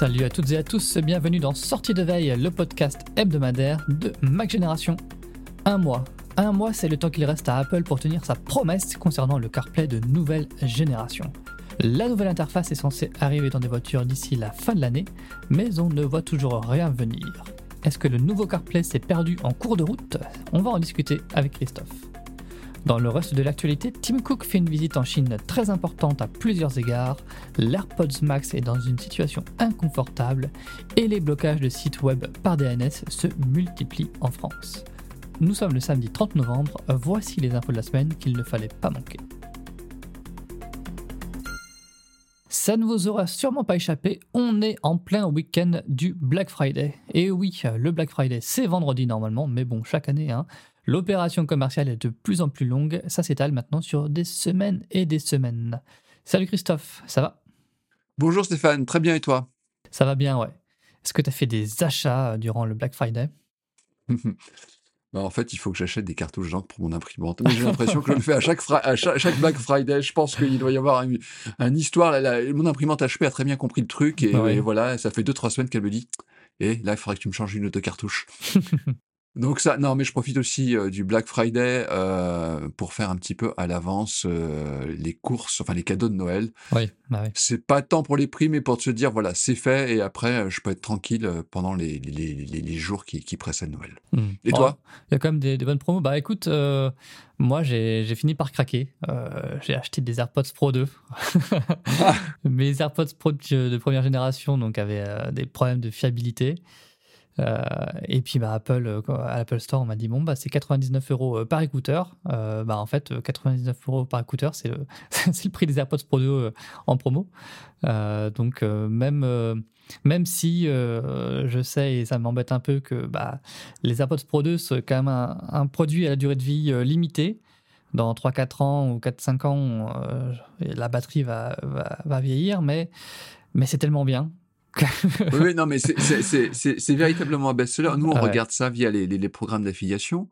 Salut à toutes et à tous, bienvenue dans Sortie de veille, le podcast hebdomadaire de Mac Génération. Un mois, c'est le temps qu'il reste à Apple pour tenir sa promesse concernant le CarPlay de nouvelle génération. La nouvelle interface est censée arriver dans des voitures d'ici la fin de l'année, mais on ne voit toujours rien venir. Est-ce que le nouveau CarPlay s'est perdu en cours de route ? On va en discuter avec Christophe. Dans le reste de l'actualité, Tim Cook fait une visite en Chine très importante à plusieurs égards, l'AirPods Max est dans une situation inconfortable et les blocages de sites web par DNS se multiplient en France. Nous sommes le samedi 30 novembre, voici les infos de la semaine qu'il ne fallait pas manquer. Ça ne vous aura sûrement pas échappé, on est en plein week-end du Black Friday. Et oui, le Black Friday c'est vendredi normalement, mais bon, chaque année, l'opération commerciale est de plus en plus longue, ça s'étale maintenant sur des semaines et des semaines. Salut Christophe, ça va ? Bonjour Stéphane, très bien et toi ? Ça va bien, ouais. Est-ce que tu as fait des achats durant le Black Friday ? En fait, il faut que j'achète des cartouches jante pour mon imprimante. Mais j'ai l'impression que je le fais à chaque Black Friday. Je pense qu'il doit y avoir une histoire. Mon imprimante HP a très bien compris le truc. Et voilà, ça fait 2-3 semaines qu'elle me dit « Et là, il faudrait que tu me changes une autre cartouche. » Donc ça, non, mais je profite aussi du Black Friday pour faire un petit peu à l'avance les courses, enfin les cadeaux de Noël. Oui, bah oui. C'est pas tant pour les prix, mais pour se dire, voilà, c'est fait, et après, je peux être tranquille pendant les jours qui précèdent Noël. Et toi ? Il y a quand même des bonnes promos. Bah écoute, moi j'ai fini par craquer. J'ai acheté des AirPods Pro 2. Mes AirPods Pro de première génération donc, avaient des problèmes de fiabilité. Et puis Apple, à l'Apple Store, on m'a dit c'est 99€ par écouteur. En fait, 99€ par écouteur, c'est le prix des AirPods Pro 2 en promo. Donc même si je sais et ça m'embête un peu que les AirPods Pro 2 c'est quand même un produit à la durée de vie limitée. Dans 3-4 ans ou 4-5 ans, la batterie va vieillir, mais c'est tellement bien. Oui, non, mais c'est véritablement un best-seller. Nous, on regarde ça via les programmes d'affiliation.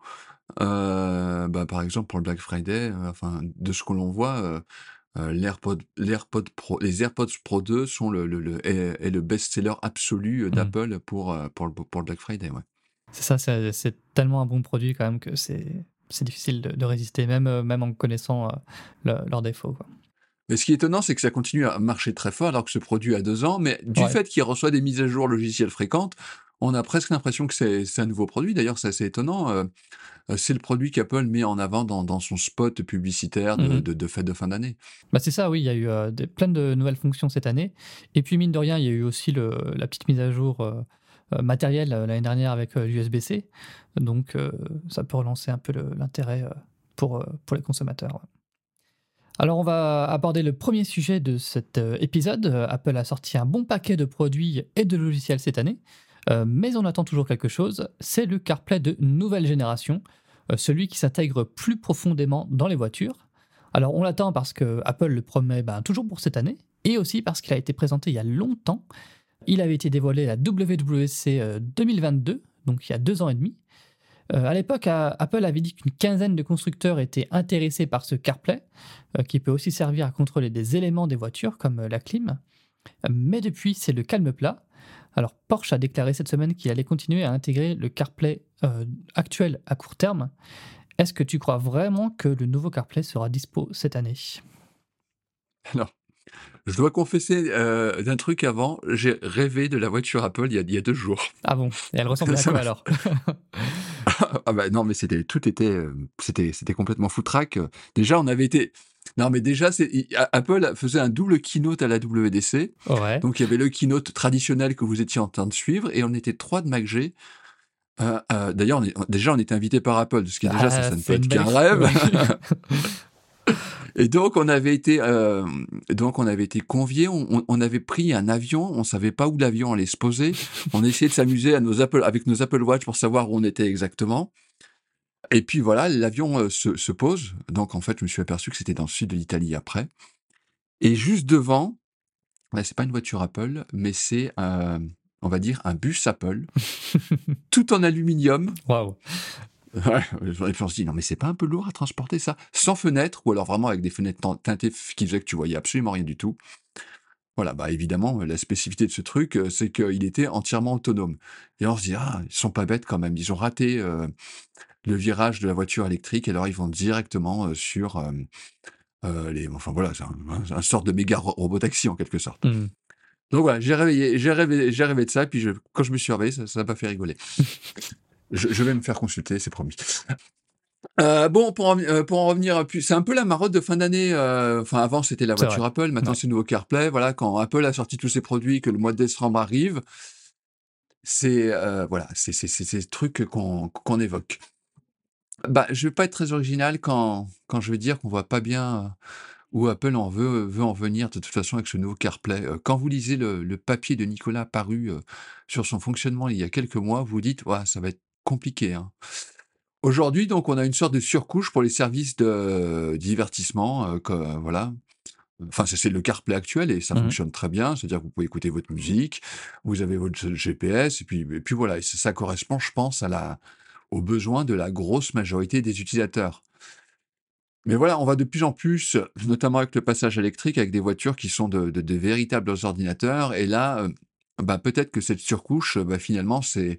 Par exemple, pour le Black Friday, de ce que l'on voit, les AirPods Pro 2 sont le best-seller absolu d'Apple pour le Black Friday. Ouais. C'est ça, c'est tellement un bon produit quand même que c'est difficile de résister, même en connaissant leurs défauts, quoi. Mais ce qui est étonnant, c'est que ça continue à marcher très fort alors que ce produit a 2 ans, mais du fait qu'il reçoit des mises à jour logicielles fréquentes, on a presque l'impression que c'est un nouveau produit. D'ailleurs, c'est assez étonnant. C'est le produit qu'Apple met en avant dans son spot publicitaire de fête de fin d'année. C'est ça, oui, il y a eu plein de nouvelles fonctions cette année. Et puis, mine de rien, il y a eu aussi la petite mise à jour matérielle l'année dernière avec l'USB-C. Donc, ça peut relancer un peu l'intérêt pour les consommateurs. Alors, on va aborder le premier sujet de cet épisode. Apple a sorti un bon paquet de produits et de logiciels cette année, mais on attend toujours quelque chose, c'est le CarPlay de nouvelle génération, celui qui s'intègre plus profondément dans les voitures. Alors, on l'attend parce que Apple le promet toujours pour cette année, et aussi parce qu'il a été présenté il y a longtemps. Il avait été dévoilé à la WWDC 2022, donc il y a 2 ans et demi. À l'époque, Apple avait dit qu'une quinzaine de constructeurs étaient intéressés par ce CarPlay, qui peut aussi servir à contrôler des éléments des voitures, comme la clim. Mais depuis, c'est le calme plat. Alors, Porsche a déclaré cette semaine qu'il allait continuer à intégrer le CarPlay actuel à court terme. Est-ce que tu crois vraiment que le nouveau CarPlay sera dispo cette année ? Alors, je dois confesser d'un truc avant, j'ai rêvé de la voiture Apple il y a 2 jours. Ah bon ? Et elle ressemble à quoi alors ? Non, mais c'était complètement foutraque. Déjà, on avait été... Non, mais déjà, Apple faisait un double keynote à la WWDC. Ouais. Donc, il y avait le keynote traditionnel que vous étiez en train de suivre, et on était 3 de MacG. D'ailleurs, on était invité par Apple, ce qui déjà, ça ne peut être qu'un rêve. Et donc, on avait été conviés, on avait pris un avion, on savait pas où l'avion allait se poser, on essayait de s'amuser avec nos Apple Watch pour savoir où on était exactement. Et puis voilà, l'avion se pose, donc en fait, je me suis aperçu que c'était dans le sud de l'Italie après. Et juste devant, c'est pas une voiture Apple, mais c'est, on va dire, un bus Apple, tout en aluminium. Waouh. Ouais, et puis on se dit, non mais c'est pas un peu lourd à transporter ça ? Sans fenêtre, ou alors vraiment avec des fenêtres teintées qui faisaient que tu voyais absolument rien du tout. Voilà, bah, évidemment, la spécificité de ce truc, c'est qu'il était entièrement autonome et on se dit: «Ah, ils sont pas bêtes quand même, ils ont raté, le virage de la voiture électrique et alors ils vont directement, sur, les enfin voilà, c'est un sorte de méga robotaxi en quelque sorte». Mmh. Donc voilà, j'ai rêvé de ça, puis quand je me suis réveillé, ça m'a fait rigoler. Je vais me faire consulter, c'est promis. Bon, pour en revenir à plus c'est un peu la marotte de fin d'année, enfin avant c'était la C'est vrai. voiture Apple, maintenant Ouais. c'est le nouveau CarPlay. Voilà, quand Apple a sorti tous ses produits, que le mois de décembre arrive, c'est, voilà, c'est le truc qu'on évoque. Bah, je vais pas être très original quand je vais dire qu'on voit pas bien, où Apple veut en venir de toute façon avec ce nouveau CarPlay. Quand vous lisez le papier de Nicolas paru, sur son fonctionnement il y a quelques mois, vous vous dites: «Ouah, ça va être compliqué, hein». Aujourd'hui, donc, on a une sorte de surcouche pour les services de divertissement, voilà. Enfin, c'est le CarPlay actuel et ça Mmh. fonctionne très bien. C'est-à-dire que vous pouvez écouter votre musique, vous avez votre GPS et puis voilà et ça correspond, je pense, aux besoins de la grosse majorité des utilisateurs. Mais voilà, on va de plus en plus, notamment avec le passage électrique, avec des voitures qui sont de véritables ordinateurs et là, bah, peut-être que cette surcouche, bah, finalement,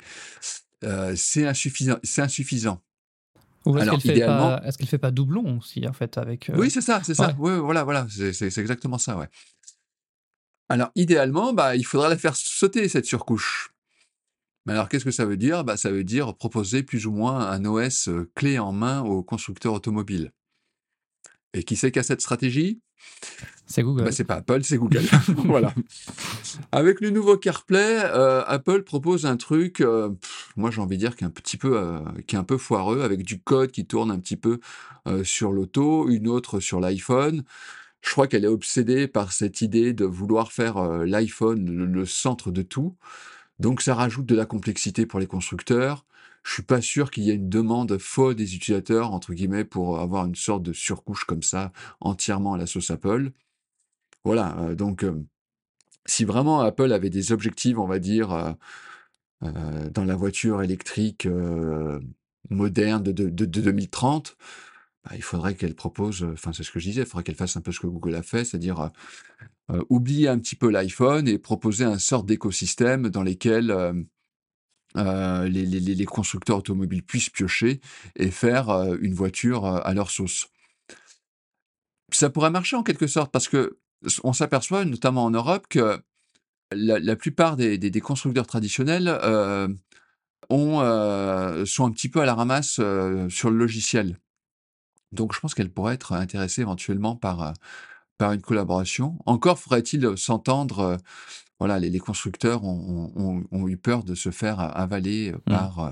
c'est insuffisant. Ou Alors idéalement est-ce qu'elle fait pas doublon aussi en fait avec, oui, c'est ça, c'est ça. ouais. Ouais, ouais, voilà, c'est exactement ça, ouais. Alors idéalement, bah, il faudra la faire sauter cette surcouche. Mais alors qu'est-ce que ça veut dire? Bah, ça veut dire proposer plus ou moins un OS, clé en main aux constructeurs automobiles. Et qui c'est qui a cette stratégie? C'est Bah, Google. c'est pas Apple, c'est Google. Voilà. Avec le nouveau CarPlay, Apple propose un truc, moi j'ai envie de dire qui est un peu foireux, avec du code qui tourne un petit peu, sur l'auto, une autre sur l'iPhone. Je crois qu'elle est obsédée par cette idée de vouloir faire, l'iPhone le centre de tout. Donc ça rajoute de la complexité pour les constructeurs. Je suis pas sûr qu'il y ait une demande folle des utilisateurs, entre guillemets, pour avoir une sorte de surcouche comme ça, entièrement à la sauce Apple. Voilà, donc si vraiment Apple avait des objectifs, on va dire, dans la voiture électrique, moderne de 2030, bah, il faudrait qu'elle propose, enfin c'est ce que je disais, il faudrait qu'elle fasse un peu ce que Google a fait, c'est-à-dire, oublier un petit peu l'iPhone et proposer un sorte d'écosystème dans lesquels, les constructeurs automobiles puissent piocher et faire, une voiture, à leur sauce. Ça pourrait marcher en quelque sorte parce que on s'aperçoit, notamment en Europe, que la plupart des constructeurs traditionnels, sont un petit peu à la ramasse, sur le logiciel. Donc je pense qu'elle pourrait être intéressée éventuellement par une collaboration. Encore faudrait-il s'entendre, voilà, les constructeurs ont eu peur de se faire avaler, Mmh. par,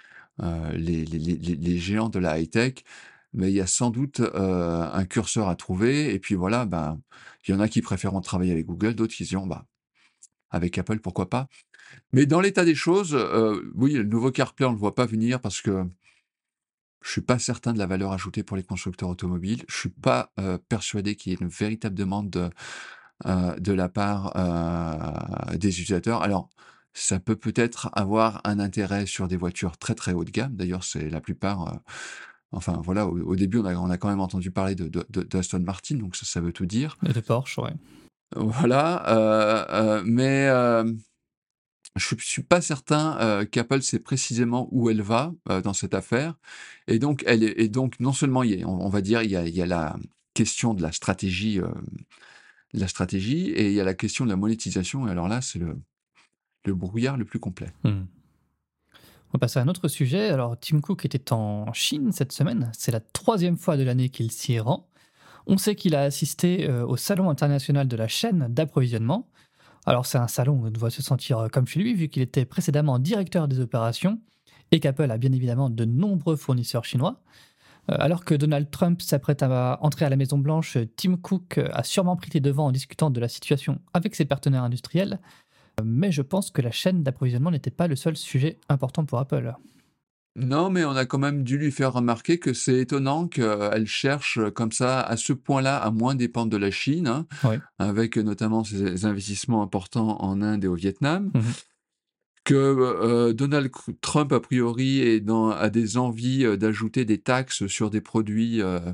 les géants de la high-tech, mais il y a sans doute, un curseur à trouver et puis voilà, ben, il y en a qui préféreront travailler avec Google, d'autres qui se diront: «Bah, avec Apple, pourquoi pas?» Mais dans l'état des choses, oui, le nouveau CarPlay, on le voit pas venir parce que je suis pas certain de la valeur ajoutée pour les constructeurs automobiles. Je suis pas, persuadé qu'il y ait une véritable demande de la part, des utilisateurs. Alors, ça peut peut-être avoir un intérêt sur des voitures très, très haut de gamme. D'ailleurs, c'est la plupart, enfin voilà, au début, on a quand même entendu parler d'Aston Martin, donc ça veut tout dire. Et de Porsche, ouais. Voilà, mais je suis pas certain, qu'Apple sait précisément où elle va, dans cette affaire et donc non seulement on va dire, il y a la question de la stratégie et il y a la question de la monétisation et alors là, c'est le brouillard le plus complet. Mmh. On va passer à un autre sujet. Alors, Tim Cook était en Chine cette semaine. C'est la troisième fois de l'année qu'il s'y rend. On sait qu'il a assisté au Salon international de la chaîne d'approvisionnement. Alors, c'est un salon où on doit se sentir comme chez lui, vu qu'il était précédemment directeur des opérations et qu'Apple a bien évidemment de nombreux fournisseurs chinois. Alors que Donald Trump s'apprête à entrer à la Maison-Blanche, Tim Cook a sûrement pris les devants en discutant de la situation avec ses partenaires industriels. Mais je pense que la chaîne d'approvisionnement n'était pas le seul sujet important pour Apple. Non, mais on a quand même dû lui faire remarquer que c'est étonnant qu'elle cherche, comme ça, à ce point-là, à moins dépendre de la Chine, hein, Oui. avec notamment ses investissements importants en Inde et au Vietnam. Mmh. Que, Donald Trump, a priori, a des envies, d'ajouter des taxes sur des produits,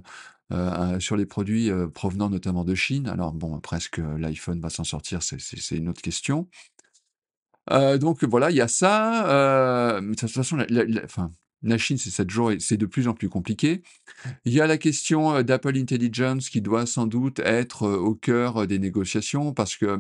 sur les produits provenant notamment de Chine. Alors bon, après, est-ce que l'iPhone va s'en sortir, c'est une autre question. Donc voilà, il y a ça. Mais de toute façon, enfin, la Chine, c'est 7 jours et c'est de plus en plus compliqué. Il y a la question d'Apple Intelligence qui doit sans doute être au cœur des négociations parce que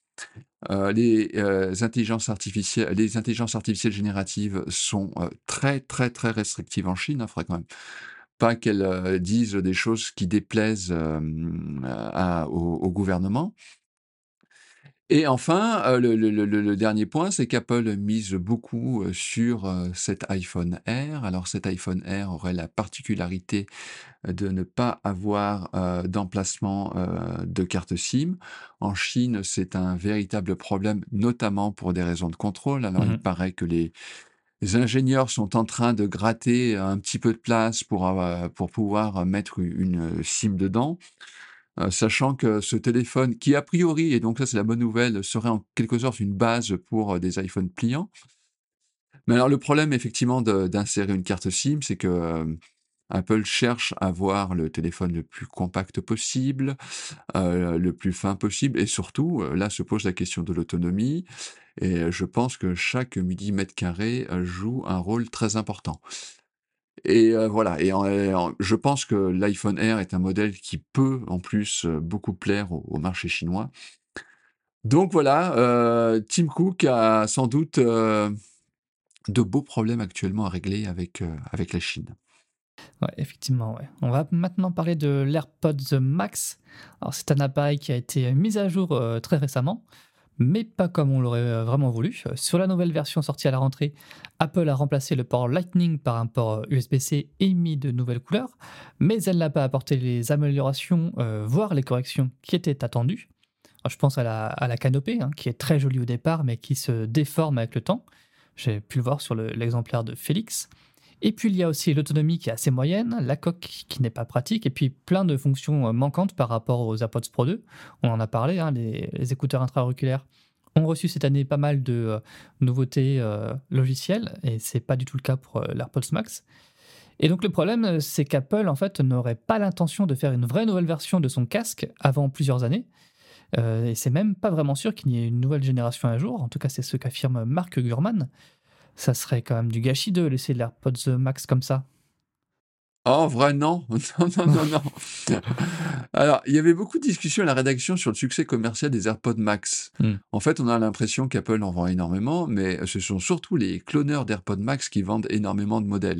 les intelligences artificielles génératives sont très, très, très restrictives en Chine. Il faudrait quand même pas qu'elles disent des choses qui déplaisent au gouvernement. Et enfin, le dernier point, c'est qu'Apple mise beaucoup sur cet iPhone Air. Alors cet iPhone Air aurait la particularité de ne pas avoir d'emplacement de carte SIM. En Chine, c'est un véritable problème, notamment pour des raisons de contrôle. Alors il Mhm. paraît que les ingénieurs sont en train de gratter un petit peu de place pour pouvoir mettre une SIM dedans. Sachant que ce téléphone qui a priori, et donc ça c'est la bonne nouvelle, serait en quelque sorte une base pour des iPhones pliants. Mais alors le problème effectivement d'insérer une carte SIM, c'est que Apple cherche à avoir le téléphone le plus compact possible, le plus fin possible, et surtout, là se pose la question de l'autonomie, et je pense que chaque millimètre carré joue un rôle très important. Et voilà, je pense que l'iPhone Air est un modèle qui peut en plus beaucoup plaire au marché chinois. Donc voilà, Tim Cook a sans doute de beaux problèmes actuellement à régler avec la Chine. Ouais, effectivement, ouais. On va maintenant parler de l'AirPods Max. Alors, c'est un appareil qui a été mis à jour très récemment, mais pas comme on l'aurait vraiment voulu. Sur la nouvelle version sortie à la rentrée, Apple a remplacé le port Lightning par un port USB-C et mis de nouvelles couleurs, mais elle n'a pas apporté les améliorations, voire les corrections qui étaient attendues. Alors, je pense à la canopée, hein, qui est très jolie au départ, mais qui se déforme avec le temps. J'ai pu le voir sur l'exemplaire de Félix. Et puis il y a aussi l'autonomie qui est assez moyenne, la coque qui n'est pas pratique, et puis plein de fonctions manquantes par rapport aux AirPods Pro 2. On en a parlé, hein, les écouteurs intra-auriculaires ont reçu cette année pas mal de nouveautés logicielles, et c'est pas du tout le cas pour l'AirPods Max. Et donc le problème, c'est qu'Apple en fait n'aurait pas l'intention de faire une vraie nouvelle version de son casque avant plusieurs années, et c'est même pas vraiment sûr qu'il y ait une nouvelle génération un jour. En tout cas, c'est ce qu'affirme Mark Gurman. Ça serait quand même du gâchis de laisser l'AirPods Max comme ça. Ah, en vrai, non. Non, non, non, non. Alors, il y avait beaucoup de discussions à la rédaction sur le succès commercial des AirPods Max. Mmh. En fait, on a l'impression qu'Apple en vend énormément, mais ce sont surtout les cloneurs d'AirPods Max qui vendent énormément de modèles.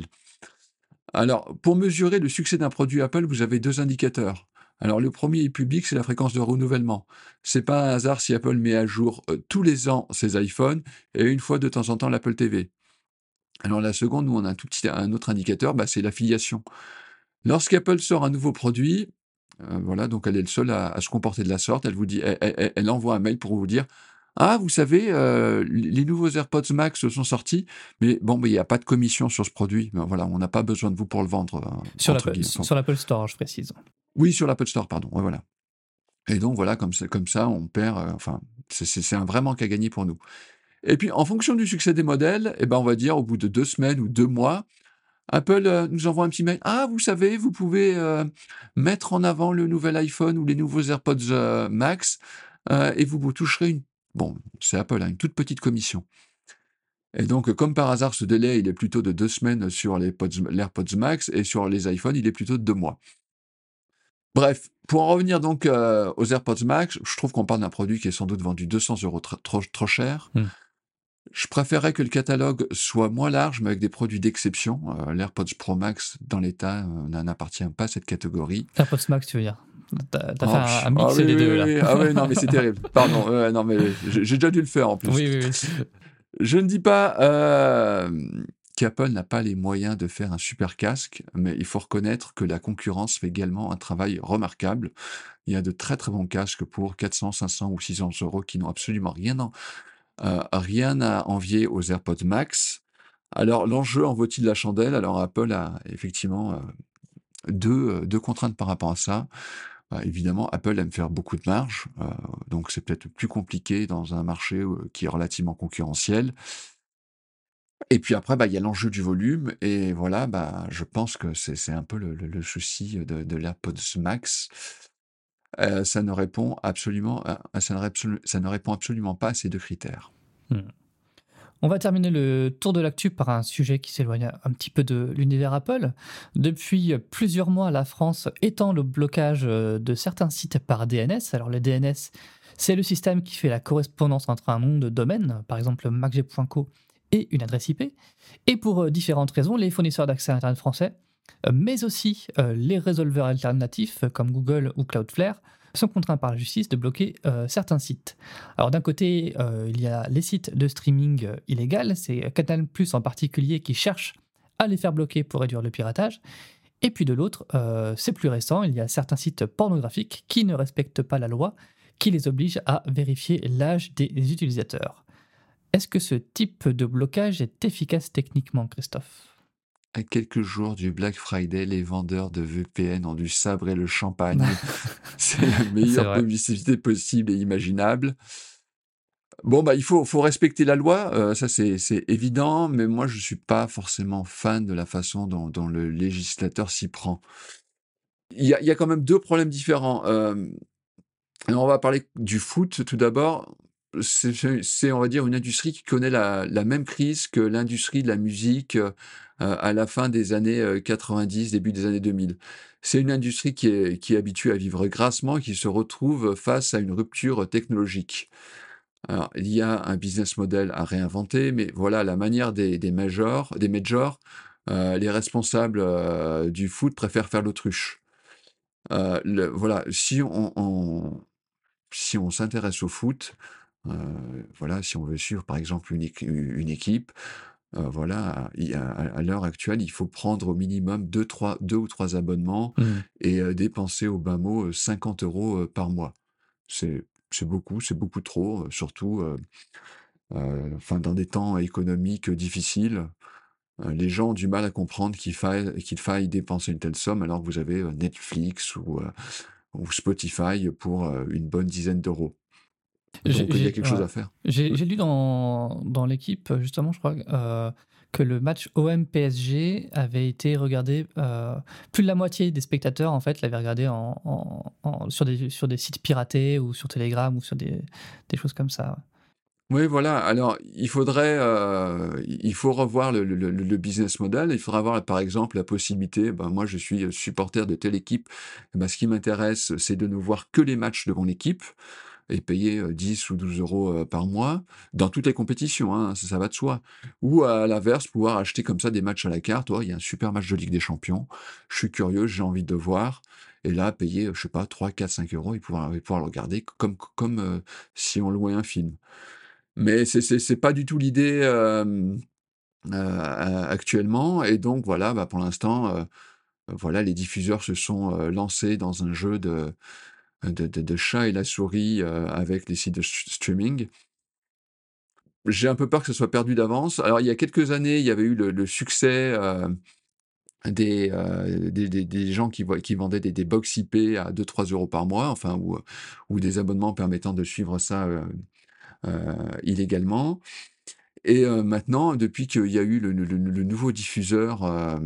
Alors, pour mesurer le succès d'un produit Apple, vous avez 2 indicateurs. Alors, le premier est public, c'est la fréquence de renouvellement. C'est pas un hasard si Apple met à jour tous les ans ses iPhones et une fois de temps en temps l'Apple TV. Alors, la seconde, nous, on a un autre indicateur, bah, c'est l'affiliation. Lorsqu'Apple sort un nouveau produit, voilà, donc elle est le seule à se comporter de la sorte. Elle vous dit, elle envoie un mail pour vous dire: «Ah, vous savez, les nouveaux AirPods Max sont sortis, mais bon, il y a pas de commission sur ce produit. Ben voilà, on n'a pas besoin de vous pour le vendre», entre guillemets. Enfin, Sur l'Apple Store, je précise. oui, sur l'Apple Store, pardon, ouais, voilà. Et donc voilà, comme ça, on perd, enfin, c'est un vrai manque à gagner pour nous. Et puis, en fonction du succès des modèles, et ben, on va dire au bout de 2 semaines ou 2 mois, Apple nous envoie un petit mail: «Ah, vous savez, vous pouvez mettre en avant le nouvel iPhone ou les nouveaux AirPods Max, et vous toucherez une», bon, c'est Apple, hein, une toute petite commission. Et donc, comme par hasard, ce délai, il est plutôt de 2 semaines sur l'AirPods Max, et sur les iPhones, il est plutôt de 2 mois. Bref, pour en revenir donc aux AirPods Max, je trouve qu'on parle d'un produit qui est sans doute vendu 200 € trop cher. Mmh. Je préférerais que le catalogue soit moins large, mais avec des produits d'exception. L'AirPods Pro Max, dans l'état, n'appartient pas à cette catégorie. AirPods Max, tu veux dire? T'as fait Oh, un ah mix oui, des oui, deux oui, là. oui. Ah oui, non, mais c'est terrible. Pardon, non, mais j'ai déjà dû le faire en plus. Oui, oui, oui. Je ne dis pas qu'Apple n'a pas les moyens de faire un super casque, mais il faut reconnaître que la concurrence fait également un travail remarquable. Il y a de très très bons casques pour 400, 500 ou 600 € qui n'ont absolument rien à envier aux AirPods Max. Alors, l'enjeu en vaut-il la chandelle? Alors, Apple a effectivement deux contraintes par rapport à ça. Évidemment, Apple aime faire beaucoup de marge, donc c'est peut-être plus compliqué dans un marché qui est relativement concurrentiel. Et puis après, il y a l'enjeu du volume et voilà, je pense que c'est un peu le souci de l'AirPods Max. Ça ne répond absolument ça ne répond absolument pas à ces 2 critères. Hmm. On va terminer le tour de l'actu par un sujet qui s'éloigne un petit peu de l'univers Apple. Depuis plusieurs mois, la France étend le blocage de certains sites par DNS. Alors le DNS, c'est le système qui fait la correspondance entre un nom de domaine, par exemple macg.co, et une adresse IP. Et pour différentes raisons, les fournisseurs d'accès à Internet français, mais aussi les résolveurs alternatifs comme Google ou Cloudflare, sont contraints par la justice de bloquer certains sites. Alors d'un côté, il y a les sites de streaming illégal, c'est Canal+ en particulier qui cherche à les faire bloquer pour réduire le piratage. Et puis de l'autre, c'est plus récent, il y a certains sites pornographiques qui ne respectent pas la loi, qui les oblige à vérifier l'âge des utilisateurs. Est-ce que ce type de blocage est efficace techniquement, Christophe? À quelques jours du Black Friday, les vendeurs de VPN ont dû sabrer le champagne. C'est la C'est meilleure vrai. publicité possible et imaginable. Bon, il faut respecter la loi, ça c'est évident, mais moi je suis pas forcément fan de la façon dont le législateur s'y prend. Il y a quand même 2 problèmes différents, alors on va parler du foot tout d'abord. C'est, on va dire, une industrie qui connaît la même crise que l'industrie de la musique, à la fin des années, 90, début des années 2000. C'est une industrie qui est habituée à vivre grassement et qui se retrouve face à une rupture technologique. Alors, il y a un business model à réinventer, mais voilà, la manière des majors, les responsables, du foot préfèrent faire l'autruche. Voilà, si on s'intéresse au foot, heu, voilà, si on veut suivre par exemple une équipe, voilà, à l'heure actuelle, il faut prendre au minimum 2 ou 3 abonnements Hmm. et dépenser au bas mot, 50 € par mois. C'est beaucoup trop, surtout, enfin dans des temps économiques difficiles. Les gens ont du mal à comprendre qu'il faille dépenser une telle somme alors que vous avez, Netflix ou Spotify pour, une bonne dizaine d'euros. J'ai Donc, il y a j'ai quelque chose ouais. à faire. J'ai lu dans l'équipe, justement, je crois, que le match OM-PSG avait été regardé, plus de la moitié des spectateurs, en fait, l'avaient regardé sur des sites piratés ou sur Telegram ou sur des choses comme ça, ouais. Oui, voilà, alors il faut revoir le business model. Il faudra avoir, par exemple, la possibilité, moi je suis, supporter de telle équipe, ce qui m'intéresse, c'est de ne voir que les matchs de mon équipe et payer, 10 ou 12 € par mois dans toutes les compétitions, hein, ça va de soi. Ou à l'inverse, pouvoir acheter comme ça des matchs à la carte. «Oh, il y a un super match de Ligue des Champions, je suis curieux, j'ai envie de le voir» et là payer, je sais pas 3, 4, 5 € et pouvoir le regarder comme, si on louait un film. Mais c'est pas du tout l'idée, actuellement et donc voilà, pour l'instant, voilà, les diffuseurs se sont, lancés dans un jeu de chat et la souris, avec les sites de streaming. J'ai un peu peur que ce soit perdu d'avance. Alors il y a quelques années, il y avait eu le succès, des gens qui vendaient des box IP à 2, 3 € par mois, enfin ou des abonnements permettant de suivre ça, illégalement. Et maintenant, depuis qu'il y a eu le nouveau diffuseur,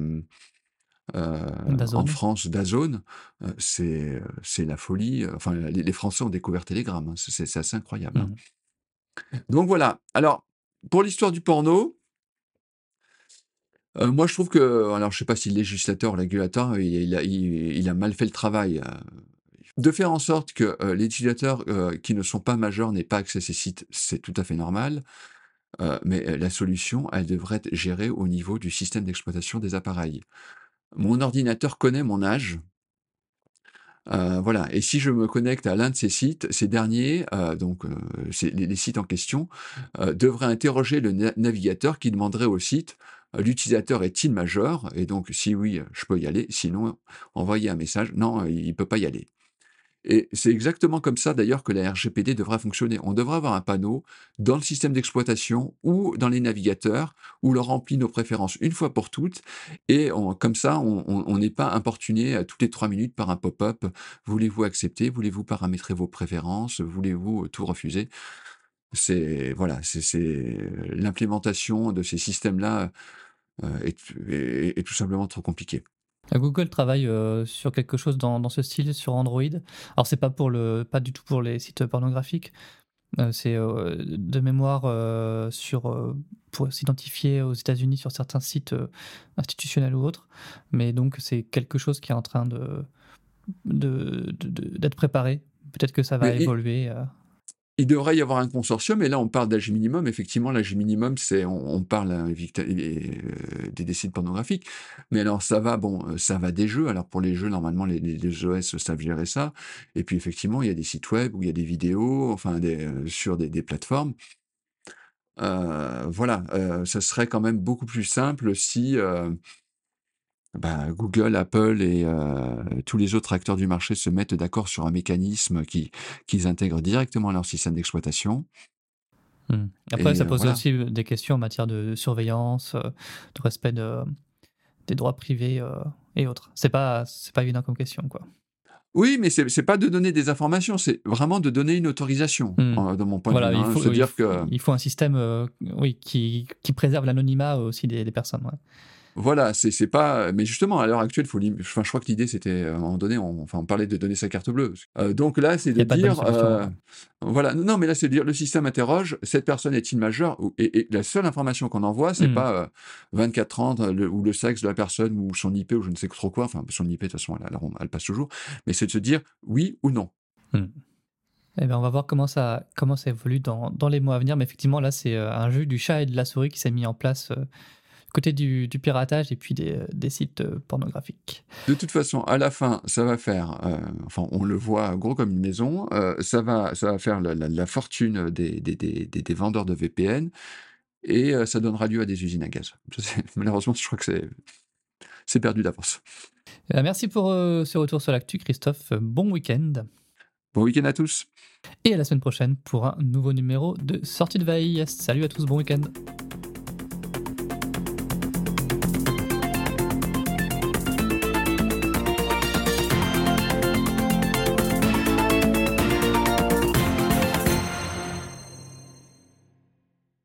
en DAZN. France, DAZN, c'est la folie, enfin les Français ont découvert Telegram, hein, c'est assez incroyable, hein. Mmh. Donc voilà. Alors, pour l'histoire du porno, moi je trouve que alors je sais pas si le législateur ou le régulateur, il a mal fait le travail, de faire en sorte que, les utilisateurs, qui ne sont pas majeurs n'aient pas accès à ces sites, c'est tout à fait normal. Mais la solution, elle devrait être gérée au niveau du système d'exploitation des appareils. Mon ordinateur connaît mon âge, voilà et si je me connecte à l'un de ces sites, ces derniers, donc c'est les sites en question, devraient interroger le navigateur qui demanderait au site: «L'utilisateur est-il majeur?» et donc si oui, je peux y aller, sinon envoyer un message: «Non, il ne peut pas y aller». Et c'est exactement comme ça d'ailleurs que la RGPD devra fonctionner. On devra avoir un panneau dans le système d'exploitation ou dans les navigateurs où l'on remplit nos préférences une fois pour toutes et comme ça, on n'est pas importuné toutes les 3 minutes par un pop-up. Voulez-vous accepter? Voulez-vous paramétrer vos préférences? Voulez-vous tout refuser? voilà, l'implémentation de ces systèmes-là est tout simplement trop compliquée. Google travaille sur quelque chose dans ce style sur Android. Alors c'est pas du tout pour les sites pornographiques. C'est de mémoire pour s'identifier aux États-Unis sur certains sites institutionnels ou autres. Mais donc c'est quelque chose qui est en train d'être préparé. Peut-être que ça va Mais évoluer. il devrait y avoir un consortium, et là on parle d'âge minimum. Effectivement, l'âge minimum, on parle des sites pornographiques, mais alors ça va des jeux. Alors pour les jeux, normalement les OS savent gérer ça, et puis effectivement il y a des sites web où il y a des vidéos, enfin sur des plateformes. Voilà, ça serait quand même beaucoup plus simple si Google, Apple et tous les autres acteurs du marché se mettent d'accord sur un mécanisme qu'ils intègrent directement à leur système d'exploitation. Après, Et ça pose voilà. aussi des questions en matière de surveillance, de respect des droits privés et autres. C'est pas évident comme question, quoi. Oui, mais c'est pas de donner des informations, c'est vraiment de donner une autorisation, de mon point de Voilà, vue. Hein. Se dire que il faut un système oui, qui préserve l'anonymat aussi des personnes. Ouais. voilà, c'est pas. Mais justement, à l'heure actuelle, enfin, je crois que l'idée c'était à un moment donné, on parlait de donner sa carte bleue. Donc là, c'est Il de n'y a pas de bonne dire, solution. Ouais. voilà, non, mais là, c'est de dire, le système interroge, cette personne est-il majeure, et la seule information qu'on envoie, c'est pas 24 ans, ou le sexe de la personne, ou son IP, ou je ne sais trop quoi. Enfin, son IP, de toute façon, elle passe toujours. Mais c'est de se dire oui ou non. Eh ben, on va voir comment ça évolue dans les mois à venir. Mais effectivement, là, c'est un jeu du chat et de la souris qui s'est mis en place côté du piratage et puis des sites pornographiques. De toute façon, à la fin, ça va faire, enfin, on le voit gros comme une maison, ça va faire la fortune des vendeurs de VPN, et ça donnera lieu à des usines à gaz. Malheureusement, je crois que c'est perdu d'avance. Merci pour ce retour sur l'actu, Christophe. Bon week-end. Bon week-end à tous. Et à la semaine prochaine pour un nouveau numéro de Sortie de Veille. Salut à tous, bon week-end.